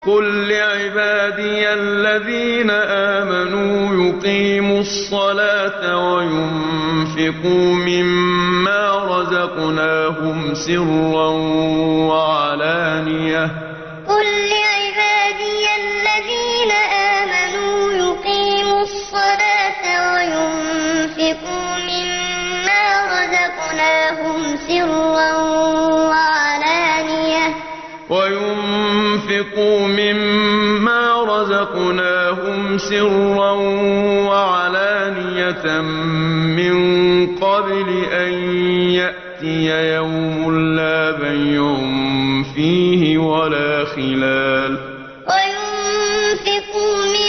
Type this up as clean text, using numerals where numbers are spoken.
قل لعبادي الذين آمنوا يقيموا الصلاة وينفقوا مما رزقناهم سرا وعلانية قل لعبادي الذين آمنوا يقيموا الصلاة وينفقوا مما رزقناهم سرا وعلانية من قبل أن يأتي يوم لا بيع فيه ولا خلال وينفقوا